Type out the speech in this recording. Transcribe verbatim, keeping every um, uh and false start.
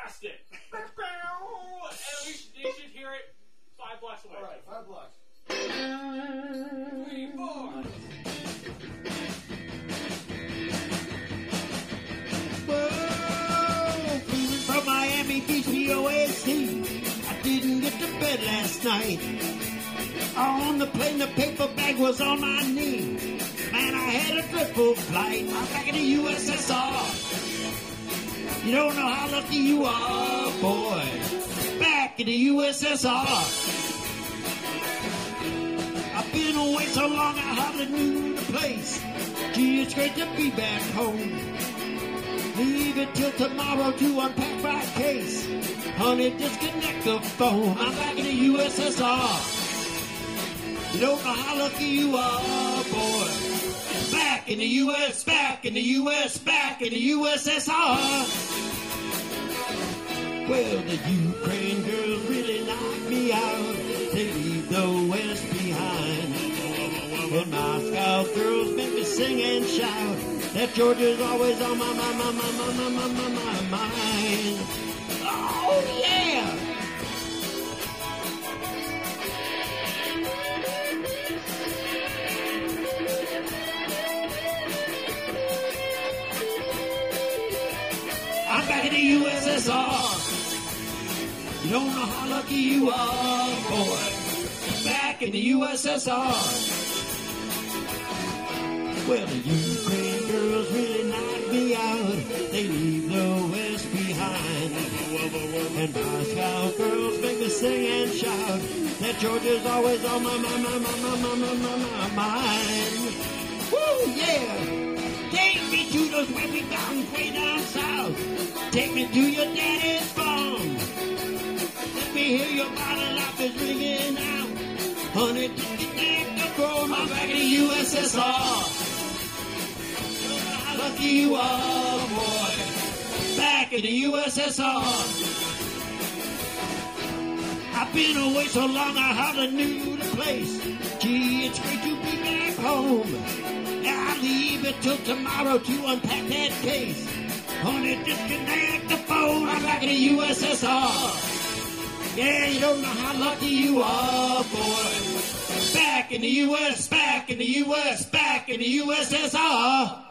Fantastic. And we should, you should hear it five blocks away. All right, five blocks. Three, four. Whoa, flew from Miami Beach, P O S T. I didn't get to bed last night. On the plane, the paper bag was on my knee. Man, I had a dreadful flight. I'm back in the U S S R. You don't know how lucky you are, boy. Back in the U S S R. I've been away so long I hardly knew the place. Gee, it's great to be back home. Leave it till tomorrow to unpack my case. Honey, disconnect the phone. I'm back in the U S S R. You don't know how lucky you are, boy. Back in the U S, back in the U S, back in the U S S R. Well, the Ukraine girls really knocked me out. They leave the West behind. And Moscow girls make me sing and shout. That Georgia's always on my, my, my, my, my, my, my, my, my mind. Oh, yeah! I'm back in the U S S R. You don't know how lucky you are, boy. Back in the U S S R. Well, the Ukraine girls really knocked me out. They leave the West behind. And Moscow girls make me sing and shout. That Georgia's always on my, my, my, my, my, my, my, my, my mind. Woo, yeah! Take me to those wealthy mountains way down south. Take me to your daddy's farm. Let me hear your bottle life is ringing out. Honey, disconnect the phone. I'm back in the U S S R. You know how lucky you are, boy. Back in the U S S R. I've been away so long I hardly knew the place. Gee, it's great to be back home. I'll leave it till tomorrow to unpack that case. Honey, disconnect the phone. I'm back in the U S S R. Yeah, you don't know how lucky you are, boy. Back in the U S, back in the U S, back in the U S S R.